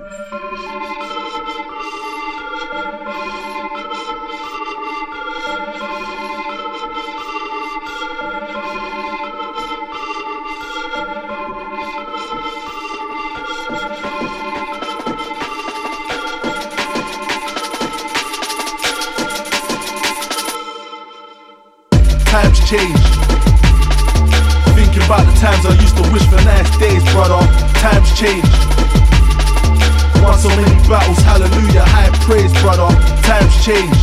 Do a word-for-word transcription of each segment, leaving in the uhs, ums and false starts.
Times change. Thinking about the times I used to wish for nice days, brother. Times change. Won so many battles, hallelujah, high praise, brother. Times change.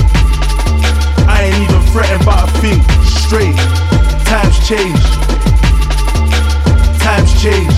I ain't even fretting about a thing, straight. Times change. Times change.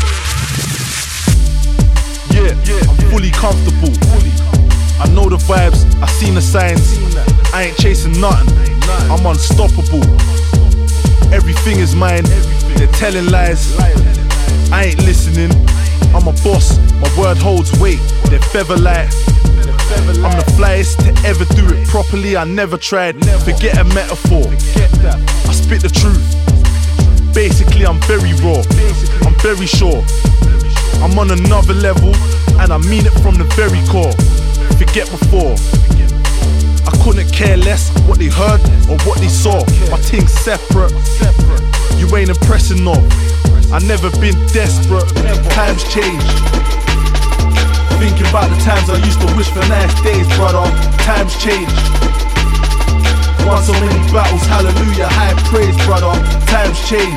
Yeah, yeah, I'm fully comfortable. I know the vibes, I seen the signs. I ain't chasing nothing, I'm unstoppable. Everything is mine, they're telling lies. I ain't listening, I'm a boss, my word holds weight. They're feather light. I'm the flyest to ever do it properly, I never tried. Forget a metaphor, I spit the truth. Basically I'm very raw, I'm very sure. I'm on another level, and I mean it from the very core. Forget before, I couldn't care less what they heard or what they saw. My thing's separate, you ain't impressing no. I never been desperate, times change. Thinking about the times I used to wish for nice days, brother. Times change. Won so many battles, hallelujah, high praise, brother. Times change.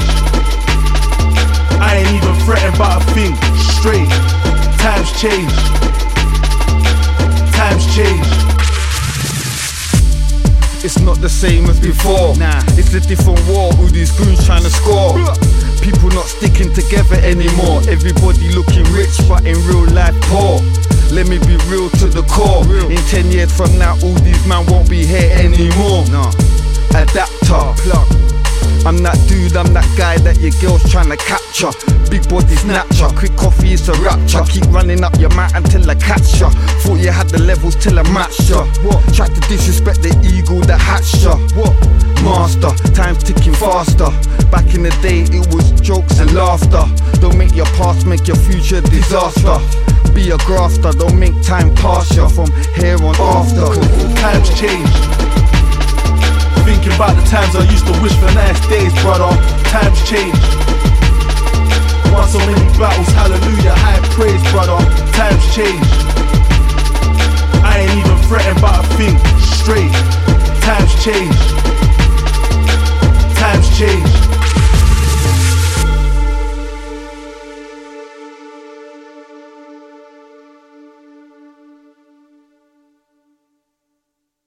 I ain't even fretting about a thing, straight. Times change. Times change. It's not the same as before, nah. It's a different war, all these goons trying to score. People not sticking together anymore. Everybody looking rich but in real life poor. Let me be real to the core. In ten years from now all these man won't be here anymore. No. Adapter, plug. I'm that dude, I'm that guy that your girl's trying to capture. Big body snatcher, quick coffee is a rapture. Keep running up your mat until I catch ya. Thought you had the levels till I matched ya. What? Tried to disrespect the eagle that hatched ya. What? Master, time's ticking faster. Back in the day it was jokes and laughter. Don't make your past make your future disaster. Be a grafter, don't make time pass ya. From here on after. Times change. Thinking about the times I used to wish for nice days, brother. Times change. Won so many battles, hallelujah, high praise, brother. Times change. I ain't even fretting about a thing, straight. Times change. Times change.